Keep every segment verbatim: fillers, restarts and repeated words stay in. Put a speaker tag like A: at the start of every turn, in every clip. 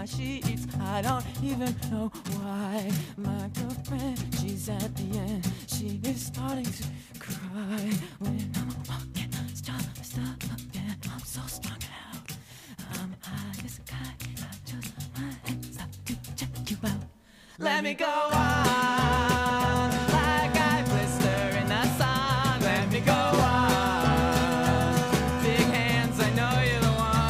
A: sheets. I don't even know why. My girlfriend, she's at the end. She is starting to cry when I'm walking. Stop, stop, again. I'm so strung out. I'm high as a kite. I just my hands up to check you out. Let me go on like I blister in the sun. Let me go on. Big hands, I know you're the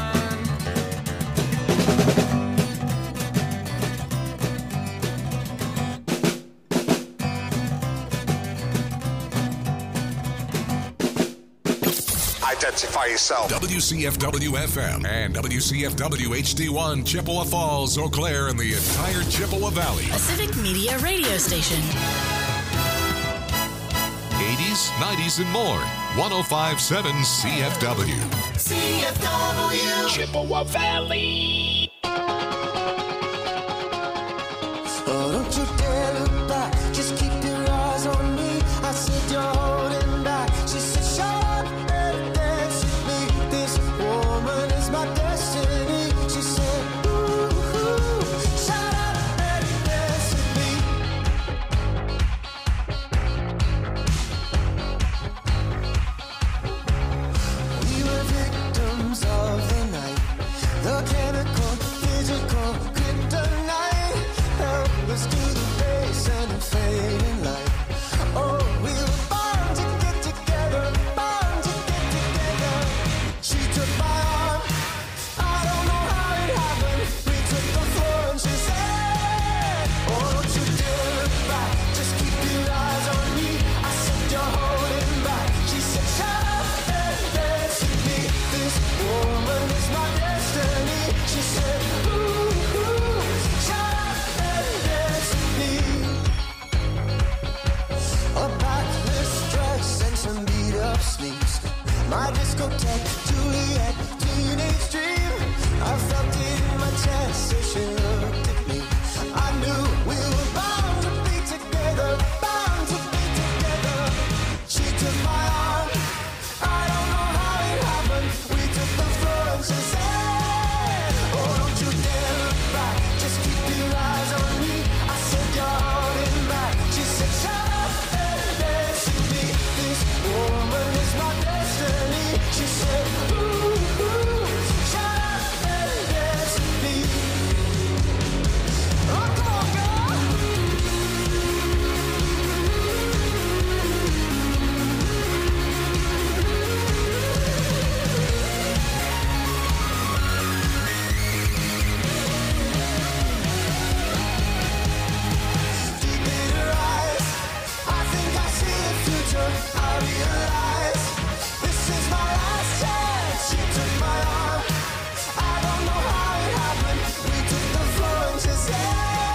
B: Identify yourself.
C: W C F W F M and W C F W H D one, Chippewa Falls, Eau Claire, and the entire Chippewa Valley.
D: A Civic Media radio station.
C: eighties, nineties, and more. one oh five point seven C F W.
E: C F W.
C: Chippewa Valley.
E: Oh, don't you dare look back. Just keep your eyes on me. I said you're holding back. She said shut up and dance with me. This woman is my destiny. She said ooh, ooh, shut up and dance with me. We were victims of the night. The chemical, physical, kryptonite. Help us to the base and the fading light. Oh, we were bound to get together, bound to get together. She took my arm, I don't know how it happened. We took the floor and she said, oh, don't you dare look back, just keep your eyes on me. I said you're holding back. She said shut up and dance with me. This woman is my destiny. She said ooh, ooh, shut up and dance with me. A backless dress and some beat up sleeves. My discotheque, Juliet, teenage dream. I felt it in my chest as she looked at me. I knew we were bound to be together, bound to be together. She took my arm, I don't know how it happened. We took the floor and she said, oh, don't you dare look back, just keep your eyes on me. I said you're holding back. She said shut up and dance with me. This woman is my destiny. She said ooh, ooh, shut up and dance with me. Oh, come on, girl. Deep in her eyes, I think I see a future. I realize this is my last chance. She took my arm, I don't know how it happened. We took the floor and she said,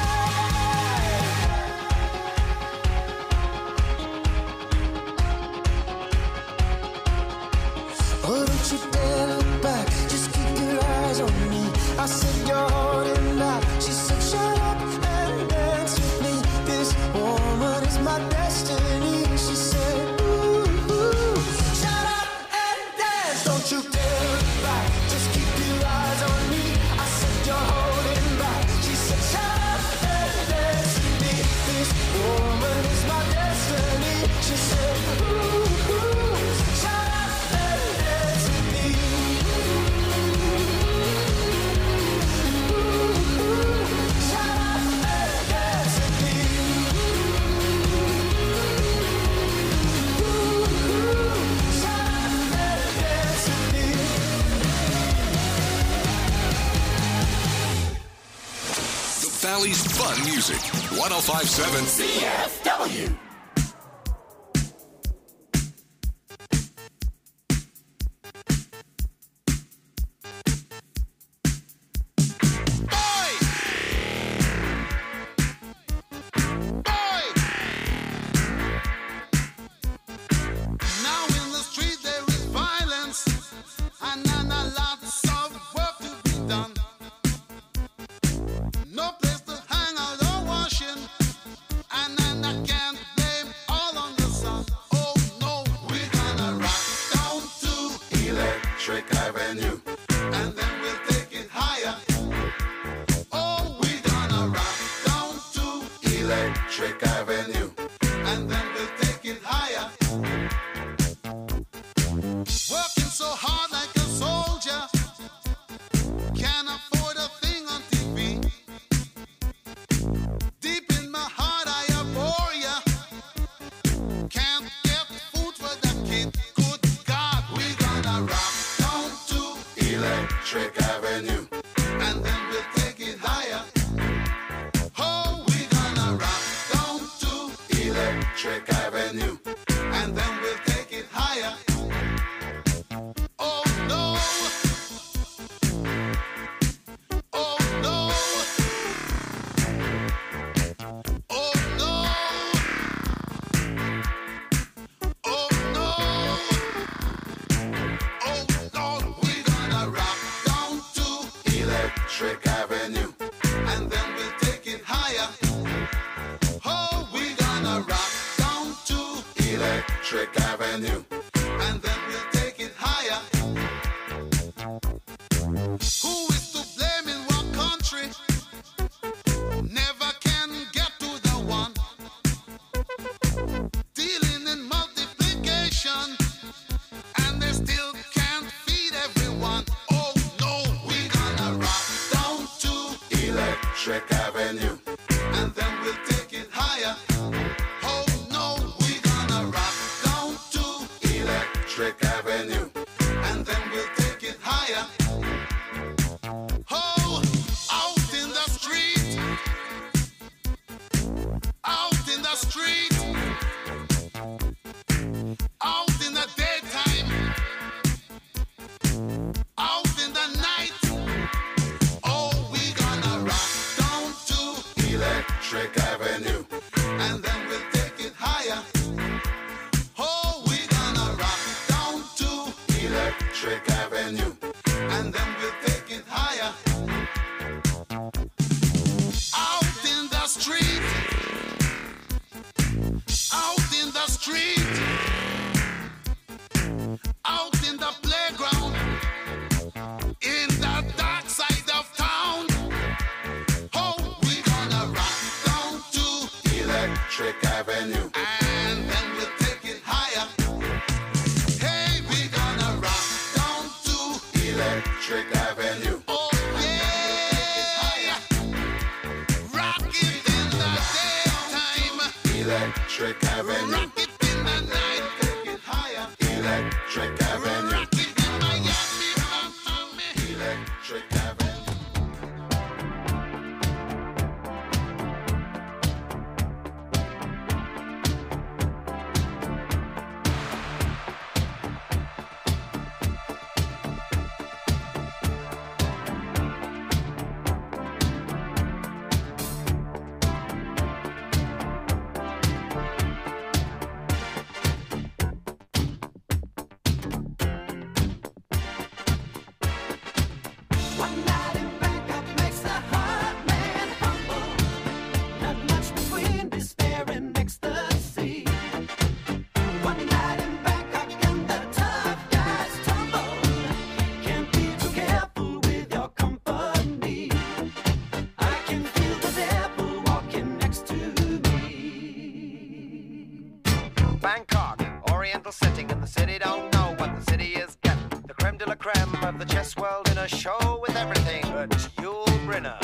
E: oh, don't you dare look back, just keep your eyes on me. I said you're holding back. She said shut up and dance with me. This woman is my destiny. She said ooh, ooh, shut up and dance. Don't you dare look back, just keep your eyes on me. I said you're holding back. She said shut up and dance with me. This woman is my destiny. She said ooh, ooh, shut up and dance with me. Ooh, ooh, shut up and dance with me. Ooh, ooh, shut up and dance with me.
C: The Valley's fun music. one oh five point seven
E: C F W.
F: Now in the street there is violence, and then a lots of work to be done. No place to hang out or washing, and then I can't blame Electric Avenue, and then we'll take it higher. Working so hard like a soldier, can't afford a thing on T V. Deep in my heart I abhor ya, can't get food for the kid. Good God, we gonna rock down to Electric Avenue, and then we'll take it higher. Oh, we gonna rock down to Electric Avenue, and then we'll take it higher. Oh no, oh no, oh no, oh no, oh Lord, we gonna rock down to Electric Avenue, and then we'll take it higher. Oh, we gonna rock down to Electric Avenue, and then we'll take it higher. Who is to blame in what country? Never can get to the one. Dealing in multiplication, and they still can't feed everyone. Oh no, we gonna rock down to Electric Avenue, and then we'll take it higher. Oh no, we gonna rock down to Electric Avenue, and then we'll take it higher. Oh, out in the street, out in the street, out in the daytime, out in the night. Oh, we gonna rock down to Electric Avenue, and then we'll take it higher. Oh, we gonna rock down to Electric Avenue, and then we'll take it higher. Out in the street, out in the street, out in the playground, in the dark side of town. Oh, we gonna rock down to Electric Avenue, and then we'll take it higher. Hey, we gonna rock down to Electric Avenue. Oh yeah, rock it in the daytime, Electric Avenue. Rock it in the night, take it higher, Electric Avenue. Rock it in Miami, Miami, Electric Avenue.
A: One night in Bangkok makes the heart man humble. Not much between despair and ecstasy. One night in Bangkok and the tough guys tumble. Can't be too careful with your company. I can feel the devil walking next to me.
G: Bangkok, oriental setting, and the city don't know what the city is getting. The creme de la creme of the chess world in a show with everything but Yul Brynner.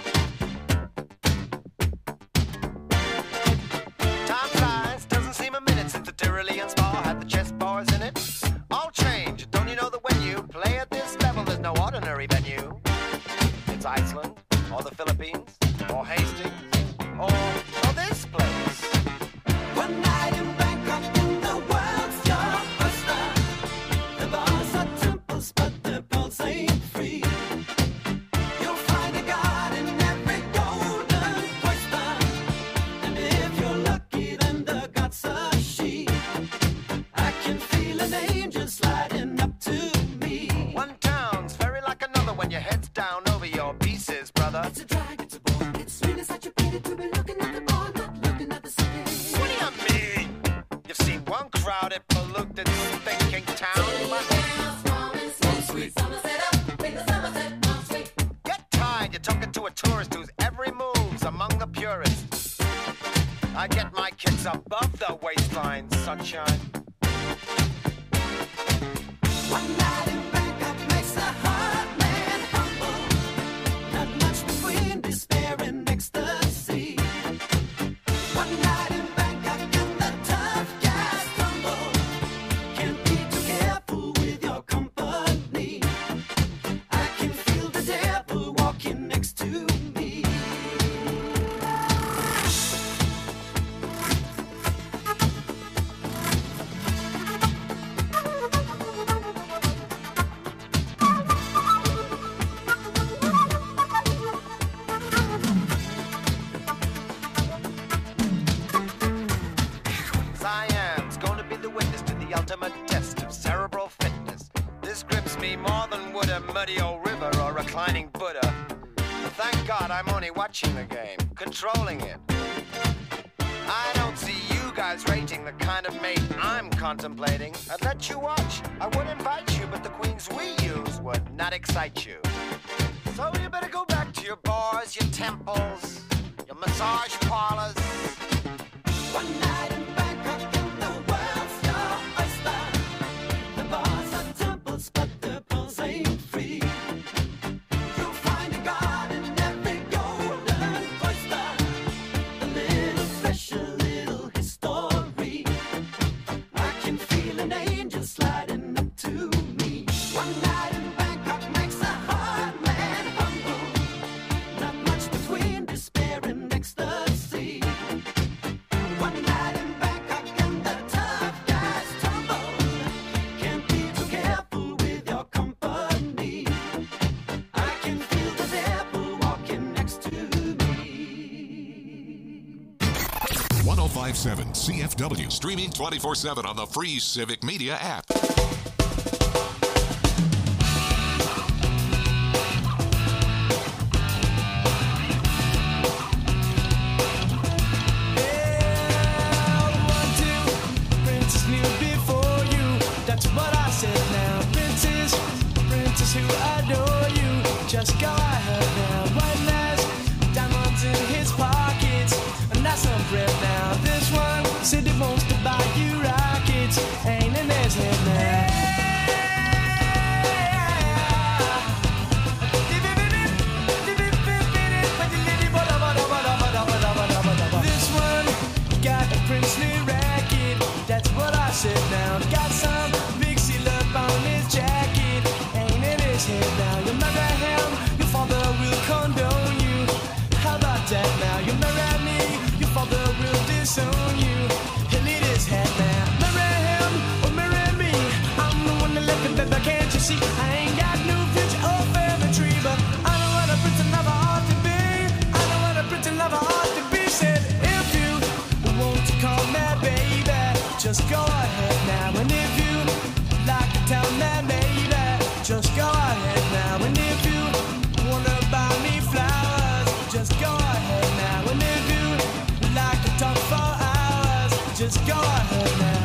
G: Time flies, doesn't seem a minute since the Tyrolean Spa had the chess bars in it. All change, don't you know that when you play at this level, there's no ordinary venue? It's Iceland, or the Philippines, or Hastings, or, or this place.
A: One night in Bangkok and the world's your oyster. The bars are temples, but the pulse ain't free. You'll find a god in every golden cloister, and if you're lucky, then the god's a she. I can feel an angel sliding up to me.
G: One town's very like another when your head's down over your pieces, brother.
A: It's a drag, it's a bore, it's really such a pity to be looking at the bar, not looking at the city.
G: What do you mean? You've seen one crowded, polluted, thinking town. Get tired, you're talking to a tourist whose every move's among the purists. I get my kicks above the waistline, sunshine.
A: One night in Bangkok makes a hard man humble. Not much between despair and ecstasy. One night in Bangkok and the tough guys tumble. Can't be too careful with your company. I can feel the devil walking next to me.
G: Siam's gonna be the witness to the ultimate test of cerebral fitness. This grips me more than would a muddy old river or a reclining Buddha. But thank God I'm only watching the game, controlling it. I don't see you guys rating the kind of mate I'm contemplating. I'd let you watch, I would invite you, but the queens we use would not excite you. So you better go back to your bars, your temples, your massage parlors.
A: One night in Bangkok and the world's your oyster. The bars are temples, but the pearls ain't free. You'll find a god in every golden oyster. A little fresh, a little history. I can feel an angel sliding up to me. One night in Bangkok makes a hard man humble. Not much between despair and ecstasy. One night in Bangkok and the tough guys tumble. Can't be too careful with your company. I can feel the devil walking next to me.
C: one oh five point seven C F W, streaming twenty-four seven on the free Civic Media app.
A: Princess knew before you. That's what I said now. Princess, princess who adore you. Just go ahead now. White lash, diamonds in his pockets. And that's some bread now. This one said he wants to buy you rockets. Ain't in his head now. This one got a princely racket. That's what I said now. Got some big seal up on his jacket. Ain't in his head now. You marry him, your father will condone you. How about that now? You marry me, your father will disown you. He'll eat his head now. Marry him or marry me. I'm the one that left it, baby, can't you see? I ain't got no future or family tree, but I know what a prince and lover ought to be. I know what a prince and lover ought to be. Said if you want to call me baby, just go ahead now. And if you like to tell me baby, just go ahead now. And if you wanna buy me flowers, just go ahead now. And if you like to talk for hours, just go ahead now.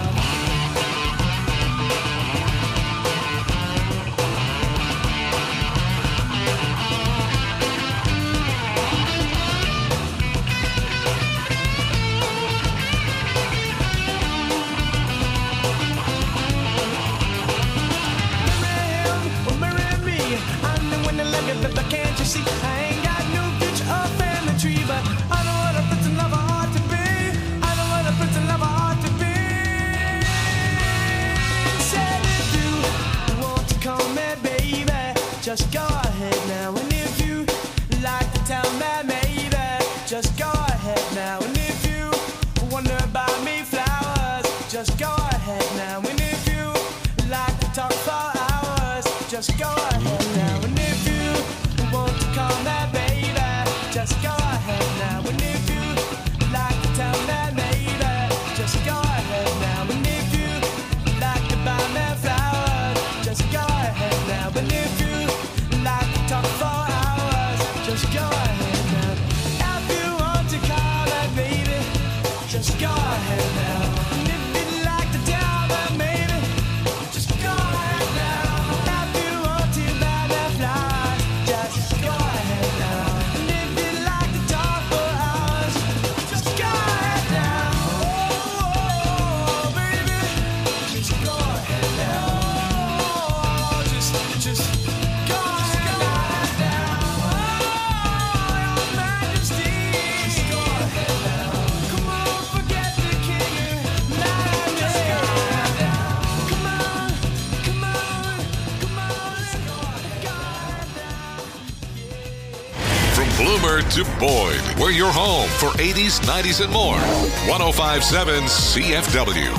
A: Marry him or marry me. I'm the one that love you, but can't you see? I ain't got no future or family tree, but I know what a prince and lover ought to be. I know what a prince and lover ought to be. Said if you want to call me baby, just go ahead now. And if you like to tell me maybe, just go ahead now. And if you wanna buy me flowers, just go ahead now. And if you like to talk for hours, just go ahead now. And if you want to call me baby, just go ahead now. And if you like to tell me maybe, just go ahead now. And if you like to buy me flowers, just go ahead now. And if you like to talk for hours, just go ahead now. If you want to call me baby, just go ahead now. And if you like to tell me maybe, just go ahead now. If you want to buy me
C: Bloomer to Boyd. We're your home for eighties, nineties, and more. one oh five point seven C F W.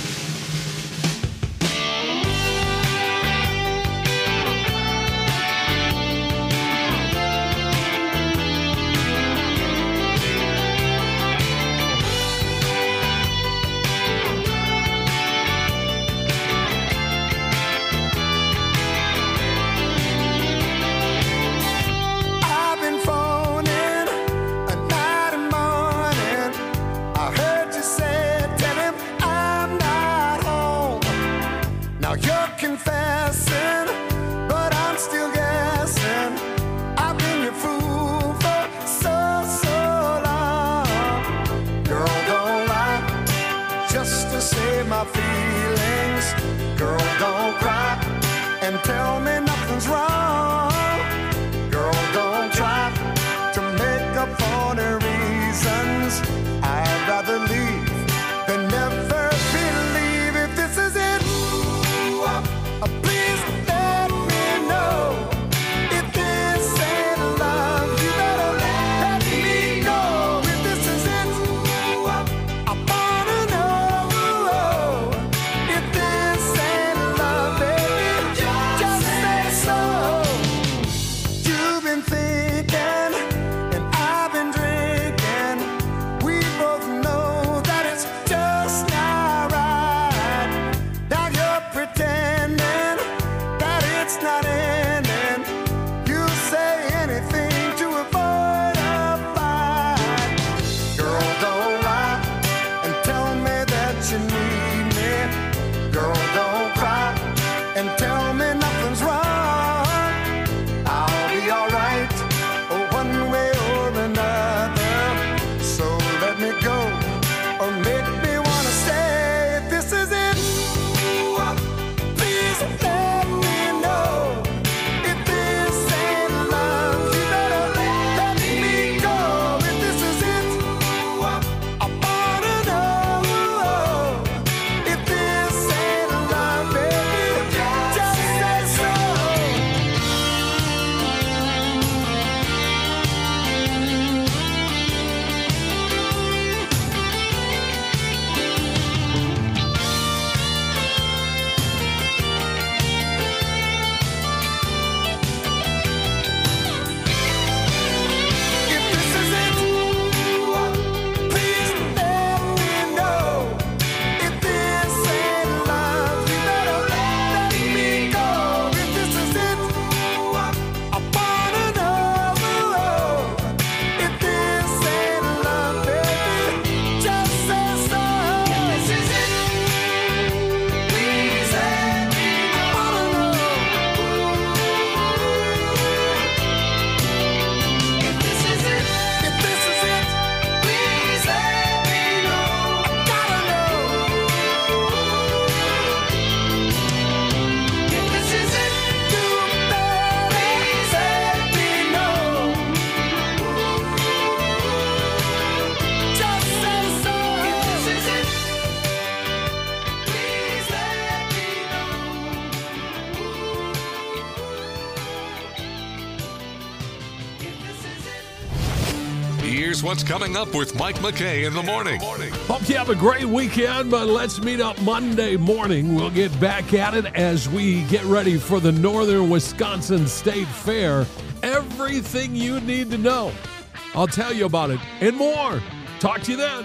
C: Here's what's coming up with Mike McKay in the morning.
H: Hope you have a great weekend, but let's meet up Monday morning. We'll get back at it as we get ready for the Northern Wisconsin State Fair. Everything you need to know. I'll tell you about it and more. Talk to you then.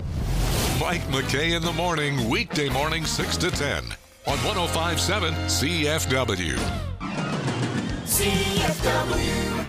C: Mike McKay in the morning, weekday morning six to ten on one oh five point seven C F W.
E: C F W.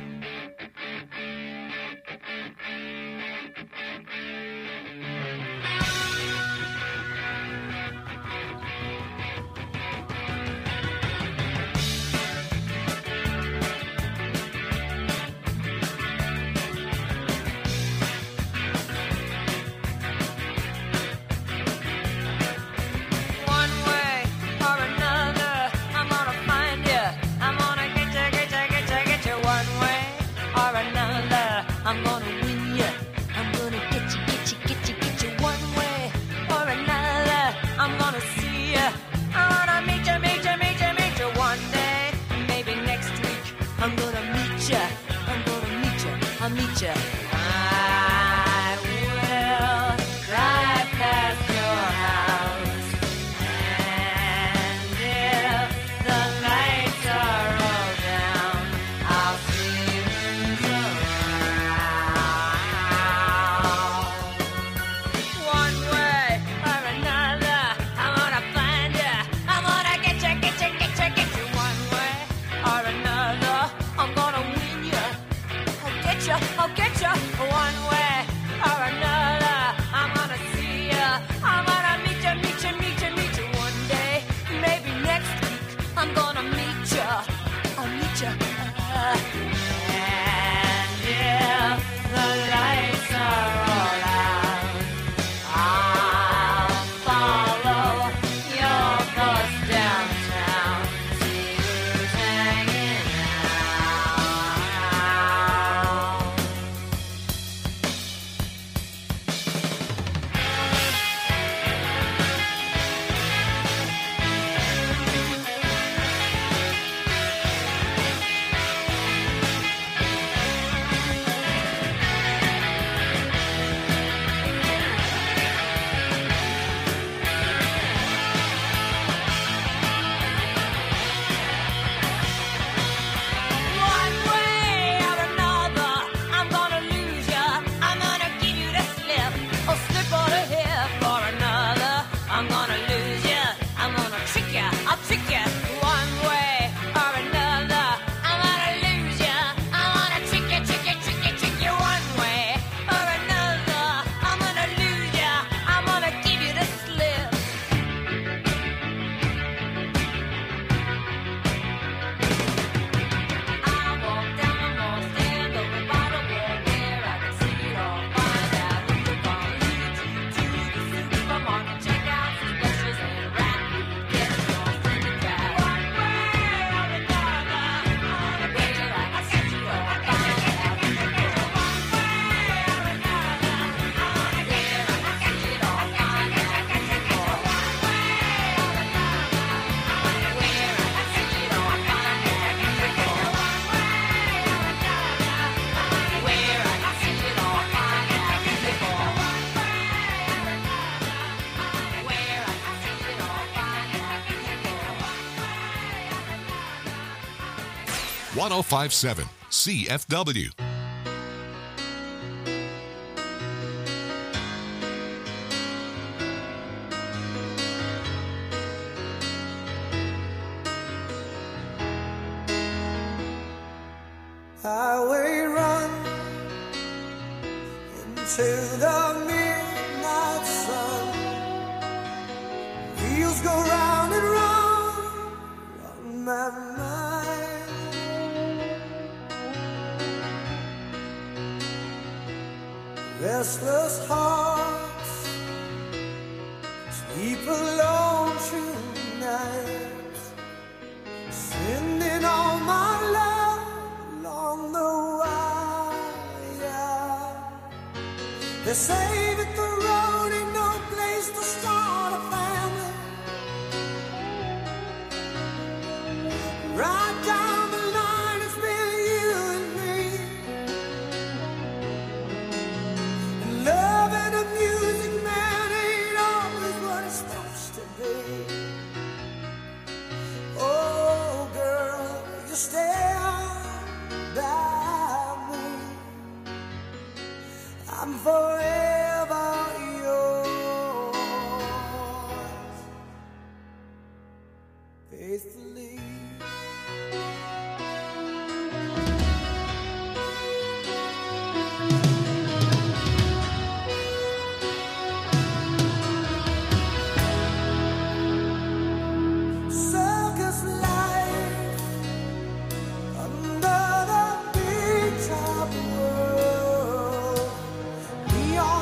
A: I'll meet you. I will drive past your house, and if the lights are all down, I'll see who's around. One way or another, I'm gonna find you. I'm gonna get you, get you, get you, get you. One way or another, I'm gonna win you. I'll get you, I'll get you. One way or another, I'm gonna see you. I'm gonna meet you, meet you, meet you, meet you. One day, maybe next week, I'm gonna meet you. I'll meet you. Uh, and if the lights are all out, I'll follow your bus downtown, see who's hanging out. One way or another, I'm gonna lose ya. I'm gonna give you the slip, or slip on the hip. For another, I'm gonna lose ya. I'm gonna trick ya, I'll trick ya. One way or another, I'm gonna lose ya. I'm gonna trick ya, trick ya, trick ya, trick ya. One way or another, I'm gonna lose ya. I'm gonna give you the slip. I walk down the mall, stand over by the wall where I can see it all. Find out who the bomb leads you to the supermarket. Check out some brushes and rap. Get lost in the crowd. One way or another, on a way like I said you all. Find out who the bomb. One way or another, on a way like I said it all. Find out who the bomb. One way or another, on a way like I said it all. Find out who the bomb.
C: one oh five point seven C F W.
E: Highway run into the midnight sun. Wheels go round and round on my mind. Restless hearts sleep alone tonight, sending all my love along the wire. They say that the road ain't no place to start a family. Right down the line, it's been you and me. And love and the music, man, ain't always what it's supposed to be. Oh, girl, you stand by me. I'm forever yours, faithfully. Circus life under the big top world. Neon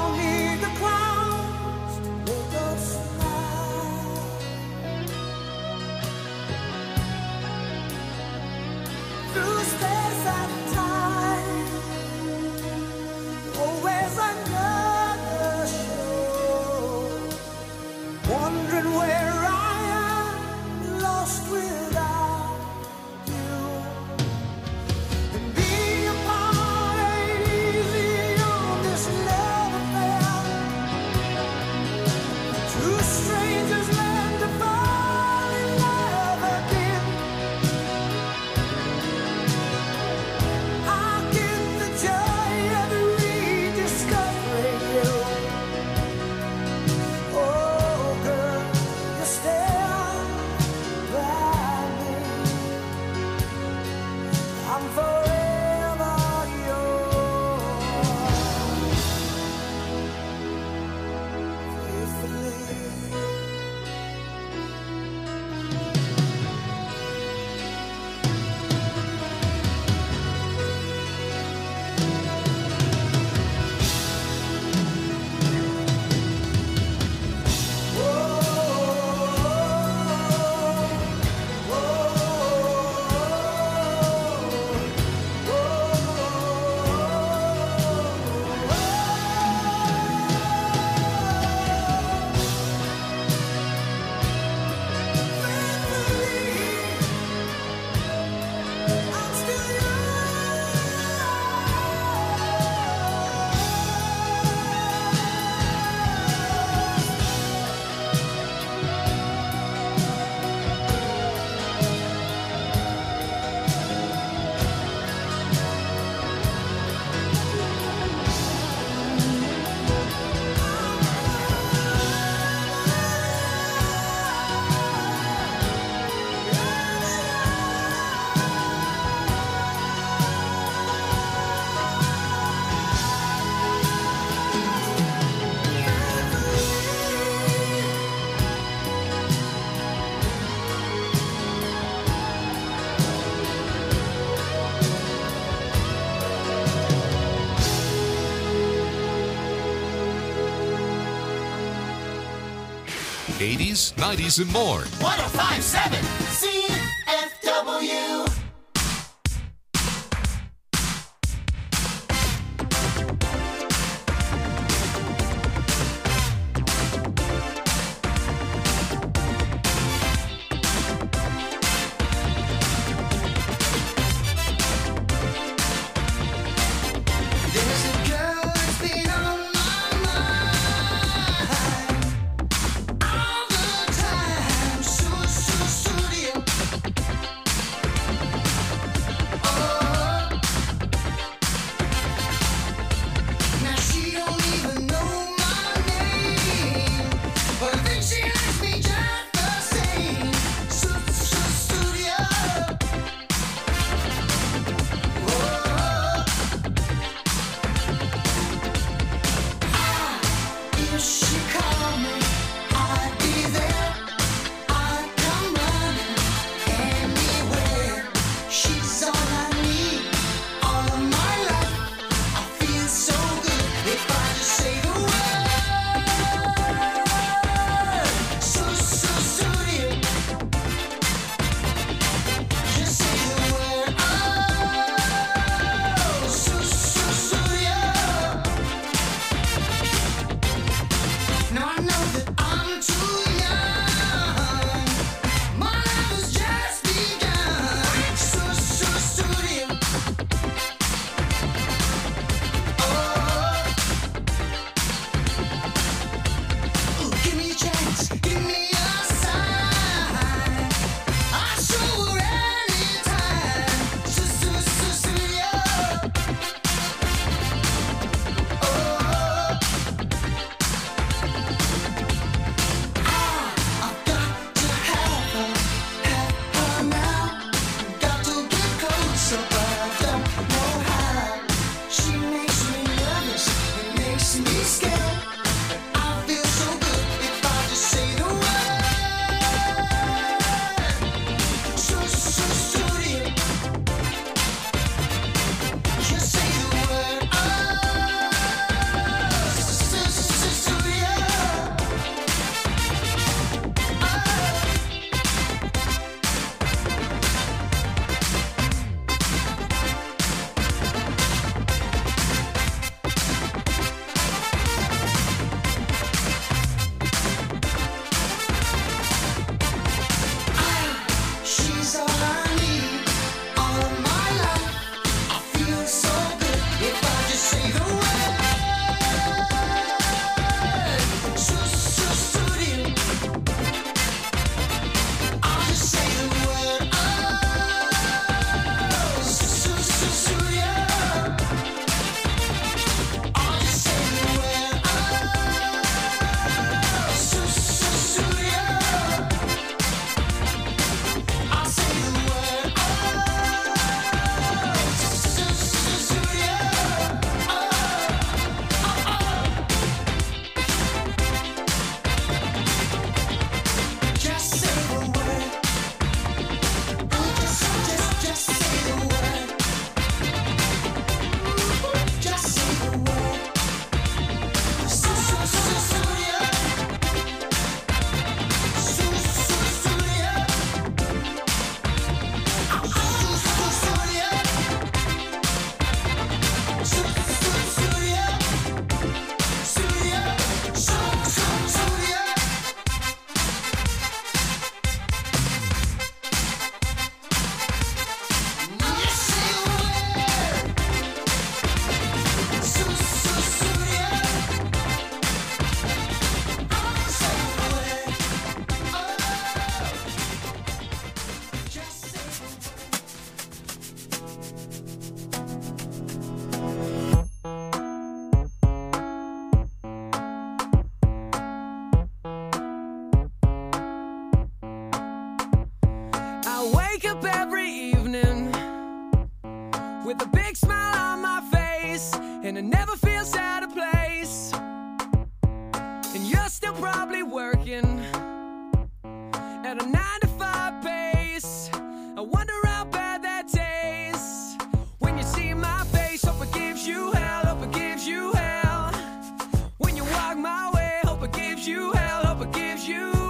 C: eighties, nineties, and more.
E: one oh five point seven C F W. There's a girl that's been on my mind all the time. So, so, so dear. Oh, now she don't even know my name, but I think she likes me just the same. So, so, so dear. Oh. If she called me, I'd be there. I'd come running anywhere. She's all I need, all of my life. I feel so good if I just say the word. So, so, so dear. Just say the word. Oh, so, so, so dear. Now I know that I'm too young. My life has just begun. So, so, so dear. Oh, ooh, give me a chance, give me a sign. I'll show her anytime. So, so, so, so dear. Oh. I've got to have her, have her now. Got to get closer, but I don't know how. She makes me nervous, it makes me scared. I feel so good if I just say the word. So, so, so dear. Just say the word. Oh, so, so, so, so dear. She's all I need, all of my life. I feel so good if I just say the word. So, so, so dear. I'll just say the word. Oh, so, so, so, so dear. I'll just say the word. Oh, so, so, so dear. I'll say the word. Oh, so, so, so dear. Oh, oh, oh. Just say the word. Oh, just, just, just say the word. Just say the word. So, so, so, so dear. So, so, so dear.
A: I wake up every evening with a big smile on my face, and it never feels out of place. And you're still probably working at a nine to five pace. I wonder how bad that tastes when you see my face. Hope it gives you hell, hope it gives you hell. When you walk my way, hope it gives you hell, hope it gives you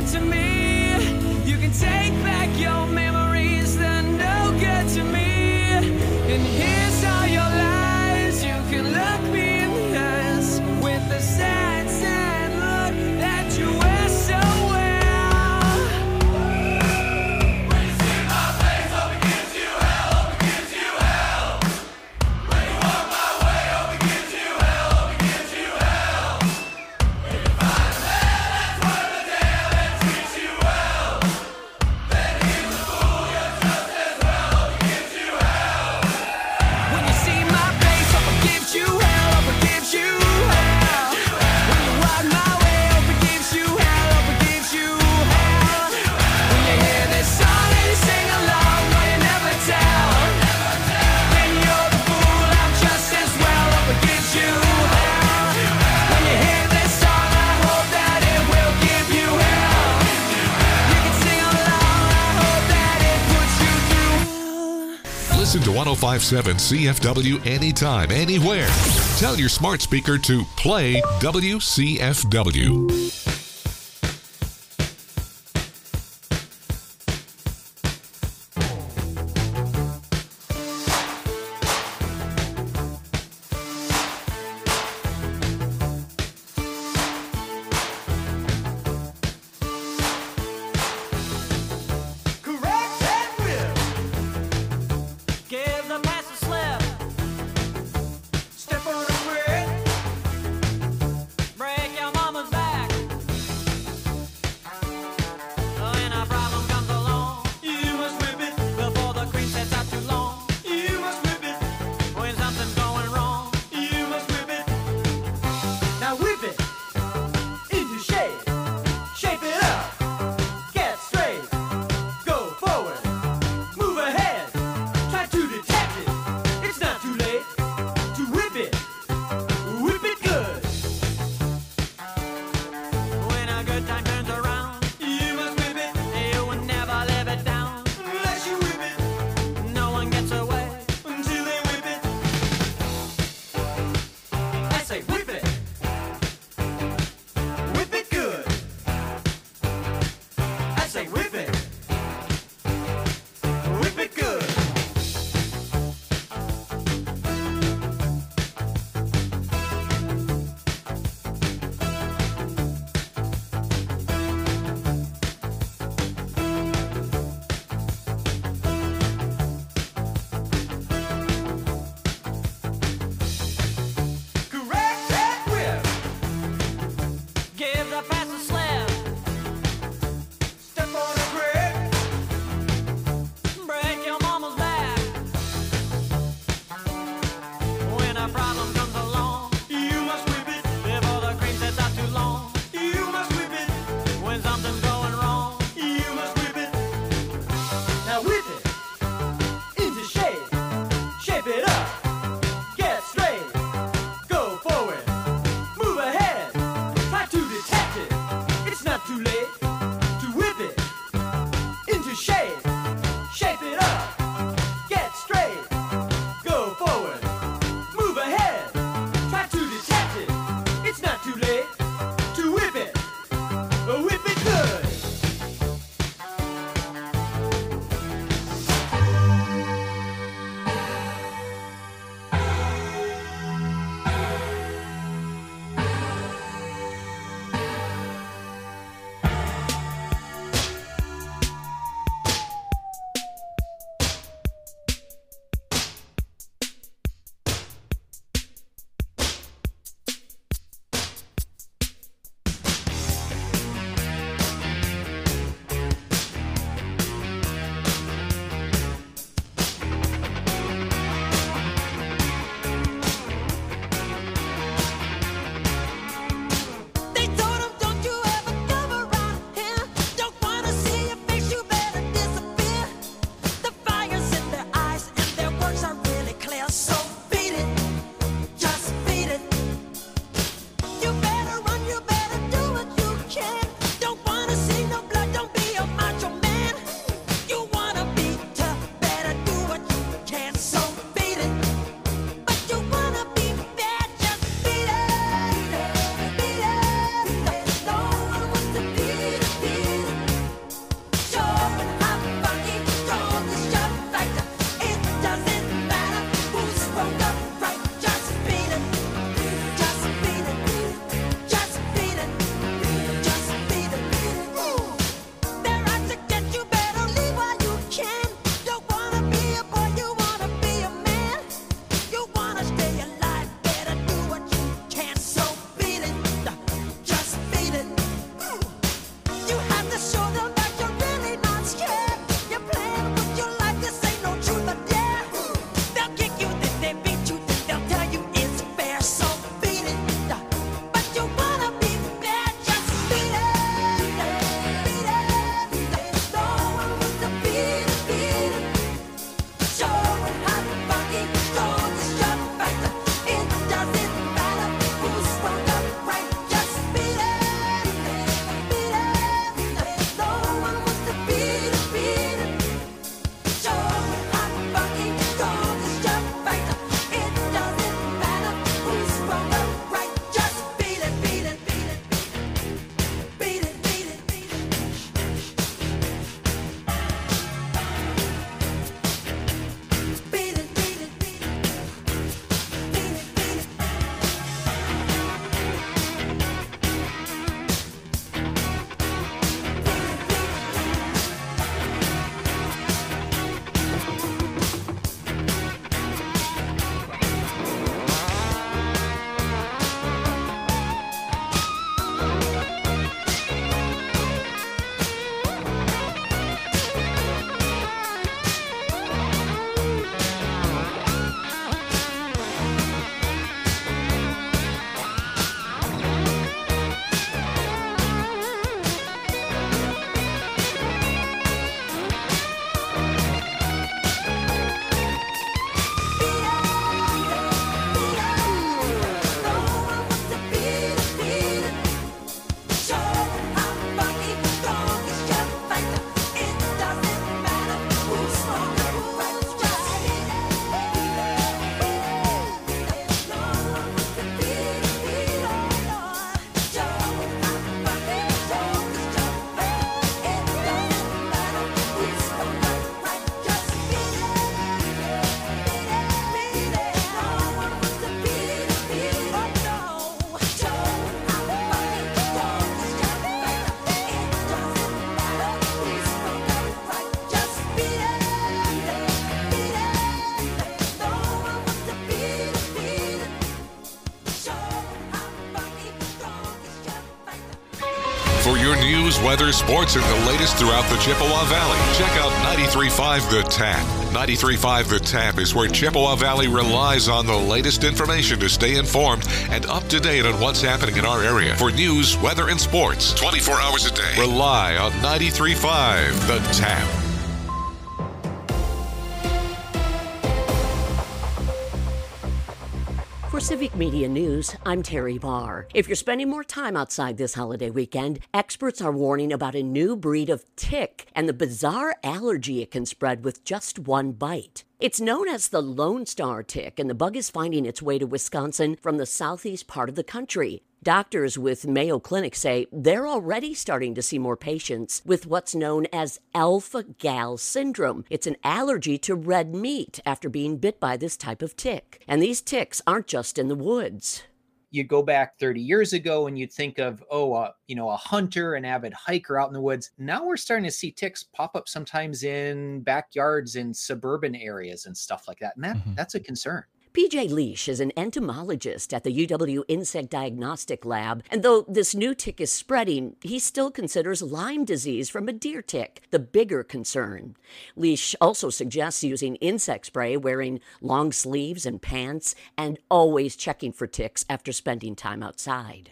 A: to me. You can take back your memories, they're no good to me. And here's all your lies. You can look me in the eyes with the sad, sad look that you wear so well. When you see my face, hope it gives you hell, hope it gives you hell. When you walk my way, hope it gives you hell, hope it gives you hell. When you find a man that's worth the tale and treats you well, then he's a fool, you're just as well, hope it gives you hell. When you see my face, hope it gives you hell, hope it gives you hell. When you walk my way, hope it gives you hell, hope it gives you hell. When you hear this song and you sing along, no, you never tell. Then you're the fool, I'm just as well, hope it gives you hell. When you hear this song, I hope that it will give you hell. You can sing along, I hope that it puts you through hell.
C: Listen to one oh five point seven C F W anytime, anywhere. Tell your smart speaker to play W C F W.
A: Correct and whip. Give the pass a slip. Step on a brick. Break your mama's back. When a problem comes along, you must whip it before the cream sets out too long. You must whip it when something's going wrong. You must whip it. Now whip it into shape. Shape it up. Get straight. Go forward. Move ahead. Try to detect it. It's not too late to whip it. Whip it good. When a good time turns around, you must whip it. You will never live it down unless you whip it. No one gets away until they whip it. I say whip it. Whip it good. I say whip it. Whip it good. Correct and whip. Give the pass a slip. Step on a brick. Break your mama's back. When a problem comes along, you must whip it before the cream sets out too long. You must whip it when something's going wrong. You must whip it. Now whip it into shape. Shape it up. Get straight. Go forward. Move ahead. Try to detect it.
C: For your news, weather, sports, and the latest throughout the Chippewa Valley, check out ninety-three point five The Tap. ninety-three point five The Tap is where Chippewa Valley relies on the latest information to stay informed and up to date on what's happening in our area. For news, weather, and sports, twenty-four hours a day, rely on ninety-three point five The Tap.
I: For Civic Media News, I'm Terry Barr. If you're spending more time outside this holiday weekend, experts are warning about a new breed of tick and the bizarre allergy it can spread with just one bite. It's known as the Lone Star tick, and the bug is finding its way to Wisconsin from the southeast part of the country. Doctors with Mayo Clinic say they're already starting to see more patients with what's known as alpha-gal syndrome. It's an allergy to red meat after being bit by this type of tick. And these ticks aren't just in the woods.
J: You go back thirty years ago and you'd think of, oh, uh, you know, a hunter, an avid hiker out in the woods. Now we're starting to see ticks pop up sometimes in backyards in suburban areas and stuff like that. And that, mm-hmm. that's a concern.
I: P J Leash is an entomologist at the U W Insect Diagnostic Lab, and though this new tick is spreading, he still considers Lyme disease from a deer tick the bigger concern. Leash also suggests using insect spray, wearing long sleeves and pants, and always checking for ticks after spending time outside.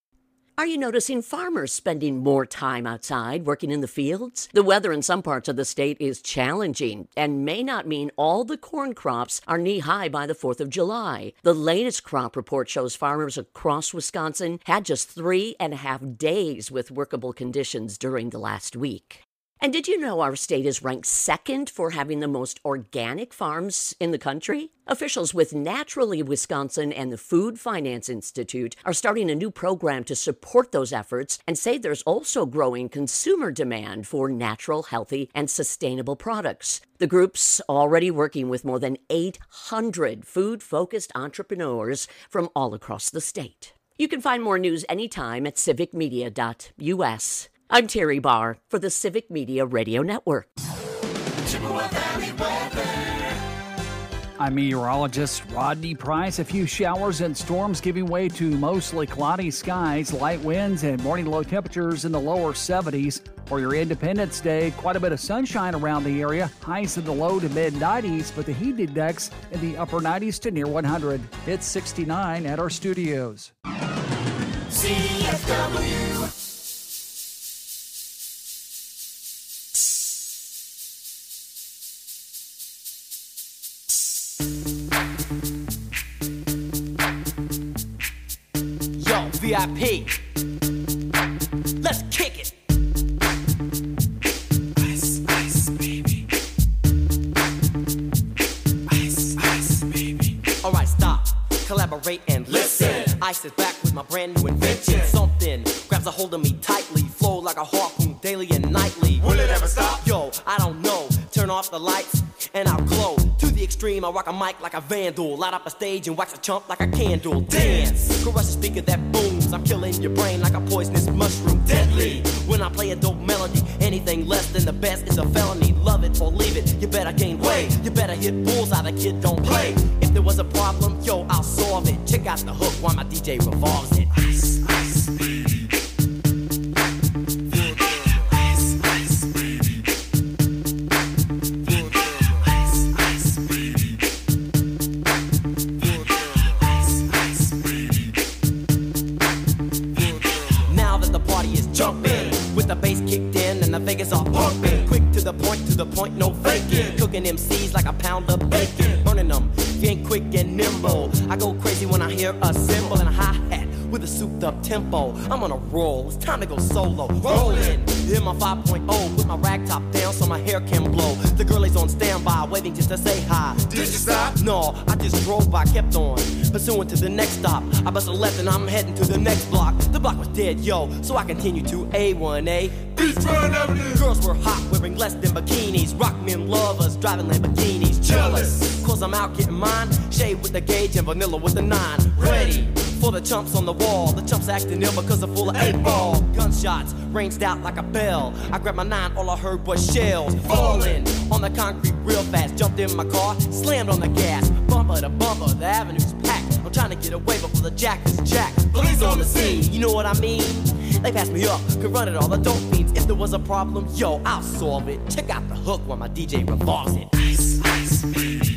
I: Are you noticing farmers spending more time outside working in the fields? The weather in some parts of the state is challenging and may not mean all the corn crops are knee-high by the fourth of July. The latest crop report shows farmers across Wisconsin had just three and a half days with workable conditions during the last week. And did you know our state is ranked second for having the most organic farms in the country? Officials with Naturally Wisconsin and the Food Finance Institute are starting a new program to support those efforts and say there's also growing consumer demand for natural, healthy, and sustainable products. The group's already working with more than eight hundred food-focused entrepreneurs from all across the state. You can find more news anytime at civic media dot U S. I'm Terry Barr for the Civic Media Radio Network.
K: Chippewa Valley weather. I'm meteorologist Rodney Price. A few showers and storms giving way to mostly cloudy skies, light winds, and morning low temperatures in the lower seventies. For your Independence Day, quite a bit of sunshine around the area. Highs in the low to mid nineties, but the heat index in the upper nineties to near one hundred. It's sixty-nine at our studios.
E: C F W.
L: V I P. Let's kick it.
E: Ice, ice, baby. Ice, ice, baby.
L: All right, stop. Collaborate and listen. Ice is back with my brand new invention. Something grabs a hold of me tightly. Flow like a harpoon daily and nightly.
E: Will it ever stop?
L: Yo, I don't know. Turn off the lights and I'll glow. To the extreme, I rock a mic like a vandal. Light up a stage and wax a chump like a candle. Dance, crush a speaker that booms. I'm killing your brain like a poisonous mushroom. Deadly, when I play a dope melody. Anything less than the best is a felony. Love it or leave it, you better gain weight. You better hit bullseye, the kid don't play. If there was a problem, yo, I'll solve it. Check out the hook while my D J revolves it.
E: Ice, ice, baby.
L: The bass kicked in and the Vegas are pumping. Quick to the point, to the point, no faking. Cooking M Cs like a pound of bacon. Burning them, if you ain't quick and nimble. I go crazy when I hear a cymbal and a hi-hat with a souped up tempo. I'm on a roll, it's time to go solo. Rolling, in my five point oh, put my rag top down so my hair can blow. The girl is on standby, waiting just to say hi.
E: Did you stop?
L: No, I just drove by, kept on, pursuing to the next stop. I bust a left and I'm heading to the next block. The block was dead, yo, so I continue to A one A.
E: Beachfront Avenue.
L: Girls were hot, wearing less than bikinis. Rock men lovers, driving Lamborghinis. Jealous, cause I'm out getting mine. Shade with the gauge and vanilla with the nine. Ready for the chumps on the wall. The chumps acting ill because they're full of eight ball. Gunshots ranged out like a bell. I grabbed my nine, all I heard was shells falling on the concrete real fast. Jumped in my car, slammed on the gas. Bumper to bumper, the avenue's packed. I'm trying to get away before the jack is jacked. Police on the scene, you know what I mean? They pass me up, can run it all, the dope fiends. If there was a problem, yo, I'll solve it. Check out the hook while my D J revolves it. Ice, ice, baby.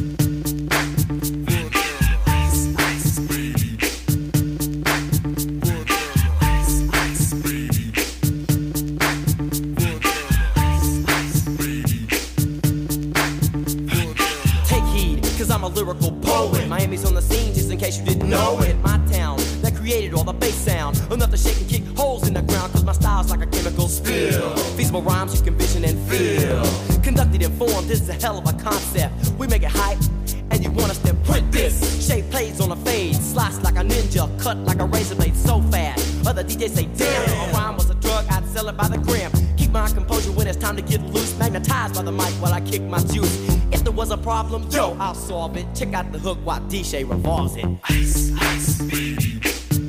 L: I'm a lyrical poet. Miami's on the scene, just in case you didn't know it. My town that created all the bass sound, enough to shake and kick holes in the ground. Cause my style's like a chemical spill. Feasible rhymes you can vision and feel. Conducted in form, this is a hell of a concept. We make it hype, and you want us to print this. Shape plays on a fade, slice like a ninja, cut like a razor blade so fast. Other D Js say, damn, if a rhyme was a drug, I'd sell it by the gram. Keep my composure when it's time to get loose. Magnetized by the mic while I kick my juice. If there was a problem, yo, I'll solve it. Check out the hook while D J revolves it. Ice, ice, baby.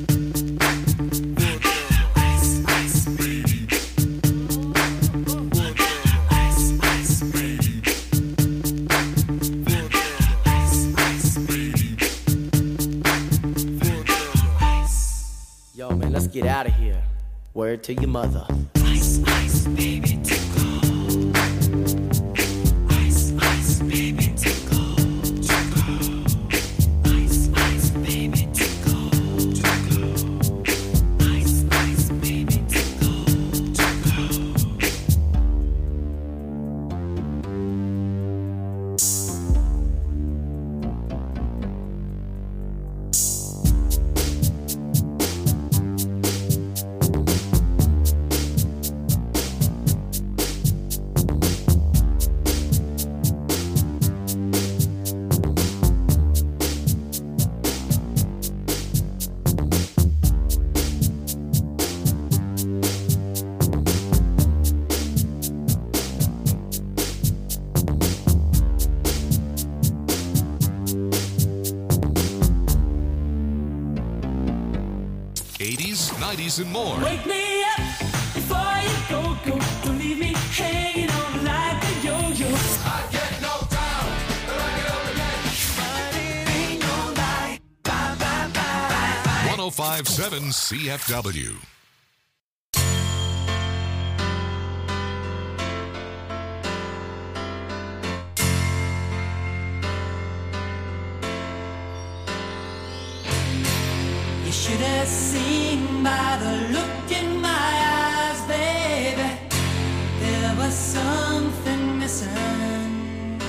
L: Ice, ice, baby. Ice, ice, baby. Ice, ice, baby. Yo, man, let's get out of here. Word to your mother. Ice, ice, baby.
C: nineties and more.
A: Wake me up before you go, go. Don't leave me hanging on like a yo-yo. I get knocked down, but I get up again. But it ain't no lie. Bye, bye, bye, bye.
C: one oh five point seven C F W.
A: You should have seen by the look in my eyes, baby, there was something missing.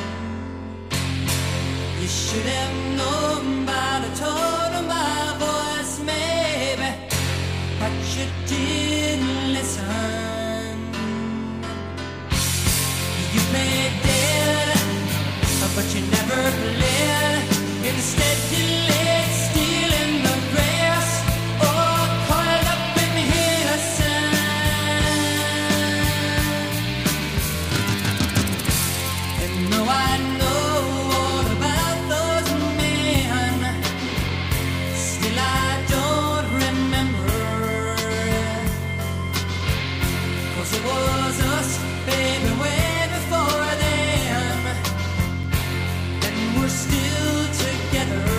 A: You should have known by the tone of my voice, maybe, but you didn't listen. You played dead, but you never played. Instead you laid still in the grass, or coiled up in here sand. And though I know all about those men, still I don't remember. 'Cause it was us, baby, way before them, and we're still together.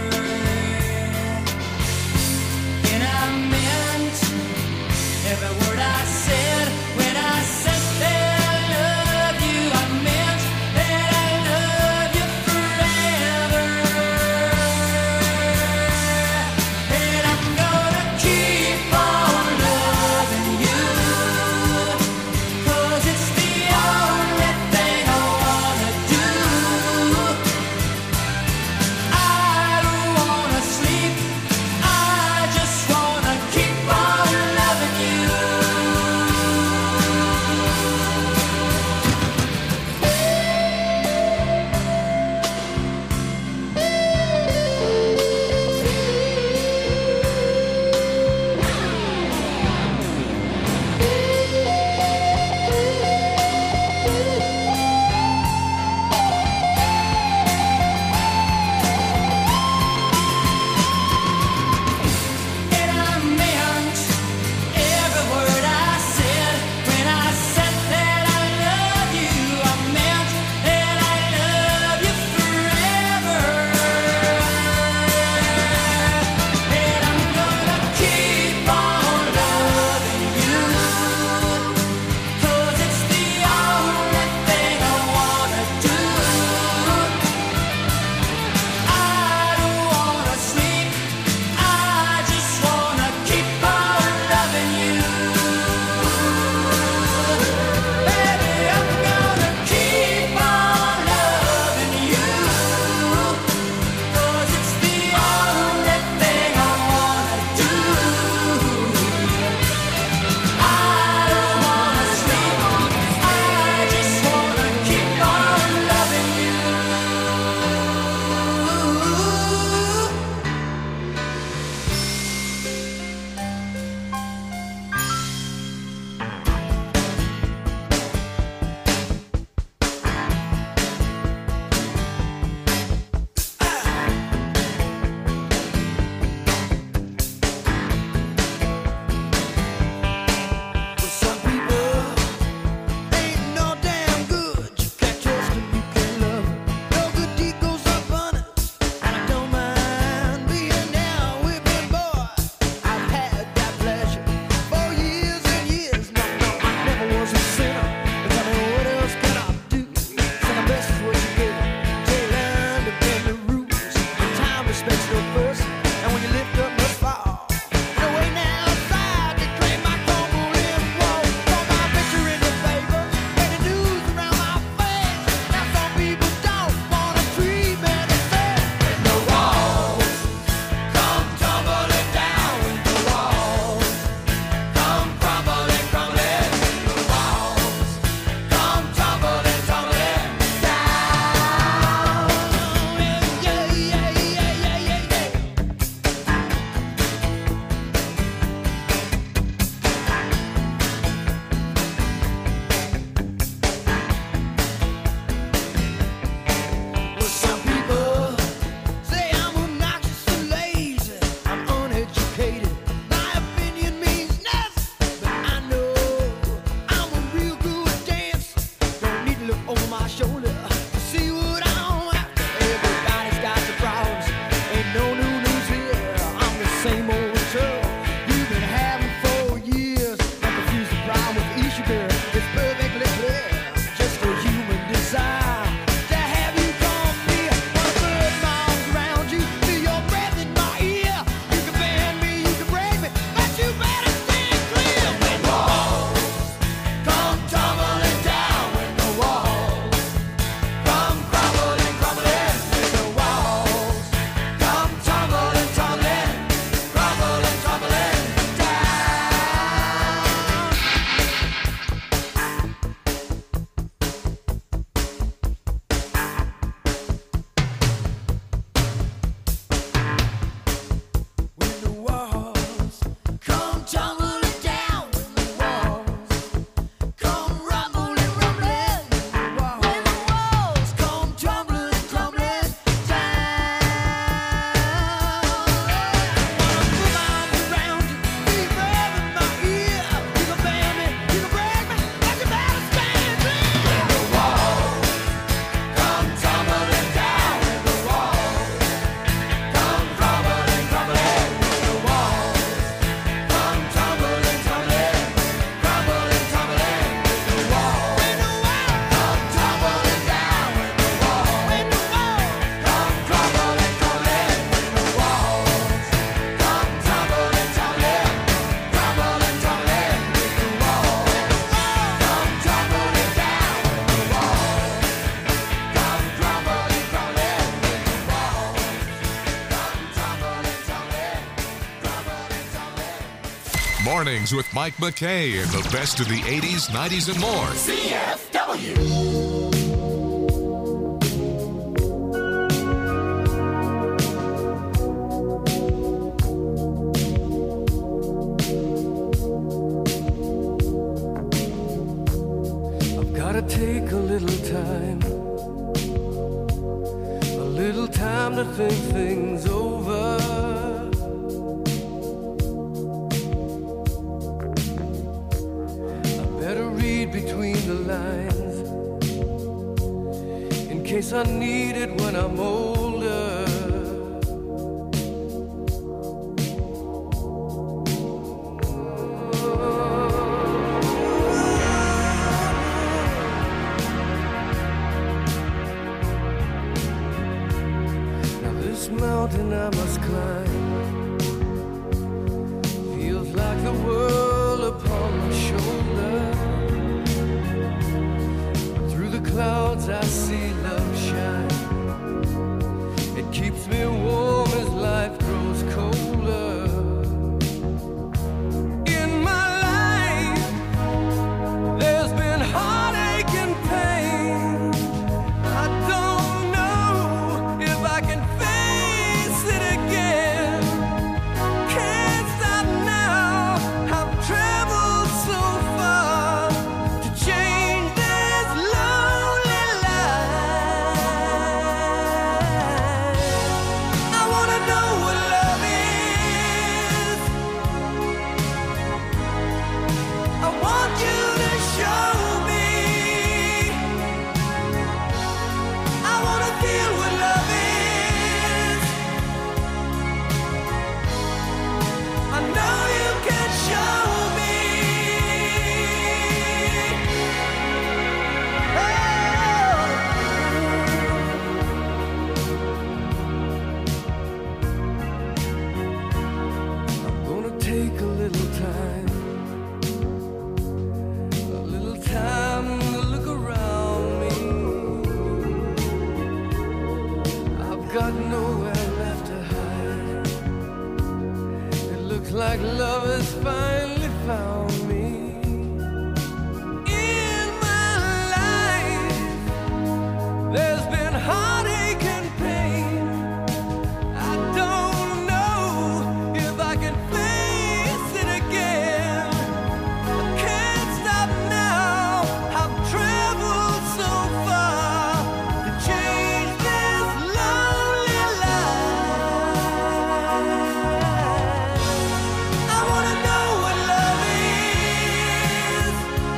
A: And I meant every word I said when I said that I love you. I meant that I love you forever. And I'm gonna keep on loving you, 'cause it's the only thing I wanna do. I don't wanna sleep, I just wanna keep on loving you.
C: Mornings with Mike McKay and the best of the eighties, nineties, and more.
E: C F W.
M: Take a little time, a little time to think things over. I better read between the lines in case I need it when I'm older. Mountain I must climb feels like the world upon my shoulder. Through the clouds I see love shine. It keeps me warm as life grows colder. In my life there's been heartache and pain. I don't know if I can like love has finally found me. In my life there's been heartache and pain. I don't know if I can face it again. I can't stop now. I've traveled so far to change this lonely life. I wanna know what love is.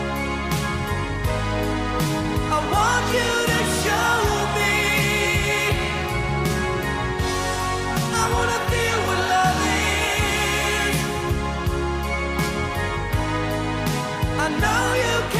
M: I want you to show me. I wanna feel what love is. I know you can.